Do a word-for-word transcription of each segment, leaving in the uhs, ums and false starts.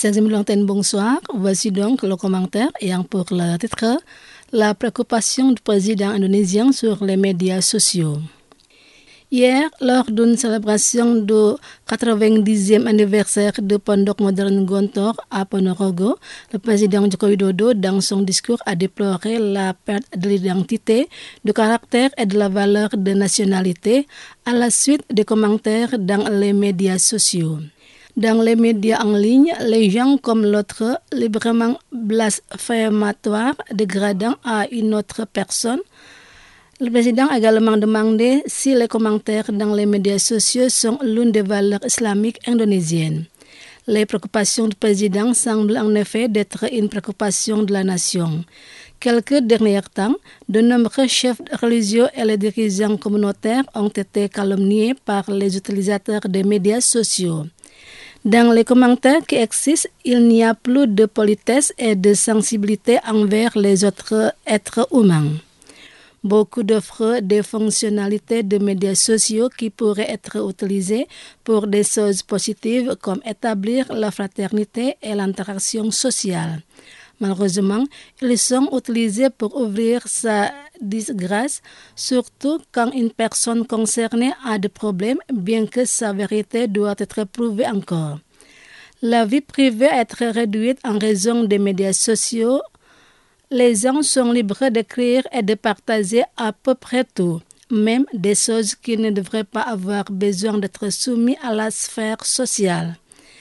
Chers amis de l'antenne, bonsoir. Voici donc le commentaire ayant pour le titre La préoccupation du président indonésien sur les médias sociaux. Hier, lors d'une célébration du quatre-vingt-dixième anniversaire de Pondok Modern Gontor à Ponorogo, le président Joko Widodo, dans son discours, a déploré la perte de l'identité, du caractère et de la valeur de nationalité à la suite des commentaires dans les médias sociaux. Dans les médias en ligne, les gens comme l'autre, librement blasphématoires, dégradant à une autre personne. Le président a également demandé si les commentaires dans les médias sociaux sont l'une des valeurs islamiques indonésiennes. Les préoccupations du président semblent en effet d'être une préoccupation de la nation. Quelques derniers temps, de nombreux chefs religieux et les dirigeants communautaires ont été calomniés par les utilisateurs des médias sociaux. Dans les commentaires qui existent, il n'y a plus de politesse et de sensibilité envers les autres êtres humains. Beaucoup d'offres des fonctionnalités de médias sociaux qui pourraient être utilisées pour des choses positives comme établir la fraternité et l'interaction sociale. Malheureusement, ils sont utilisés pour ouvrir sa disgrâce, surtout quand une personne concernée a des problèmes, bien que sa vérité doit être prouvée encore. La vie privée est très réduite en raison des médias sociaux. Les gens sont libres d'écrire et de partager à peu près tout, même des choses qui ne devraient pas avoir besoin d'être soumises à la sphère sociale.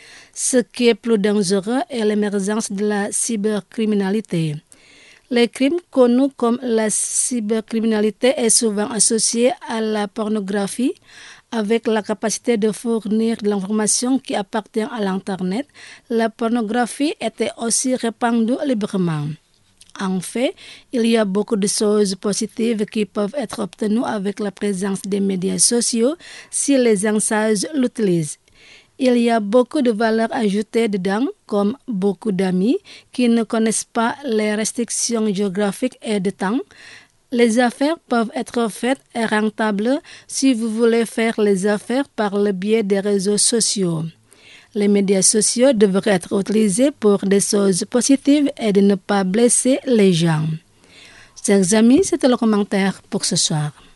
Ce qui est plus dangereux est l'émergence de la cybercriminalité. Les crimes connus comme la cybercriminalité est souvent associé à la pornographie, avec la capacité de fournir de l'information qui appartient à l'Internet. La pornographie était aussi répandue librement. En fait, il y a beaucoup de choses positives qui peuvent être obtenues avec la présence des médias sociaux si les gens sages l'utilisent. Il y a beaucoup de valeurs ajoutées dedans, comme beaucoup d'amis qui ne connaissent pas les restrictions géographiques et de temps. Les affaires peuvent être faites et rentables si vous voulez faire les affaires par le biais des réseaux sociaux. Les médias sociaux devraient être utilisés pour des choses positives et de ne pas blesser les gens. Chers amis, c'était le commentaire pour ce soir.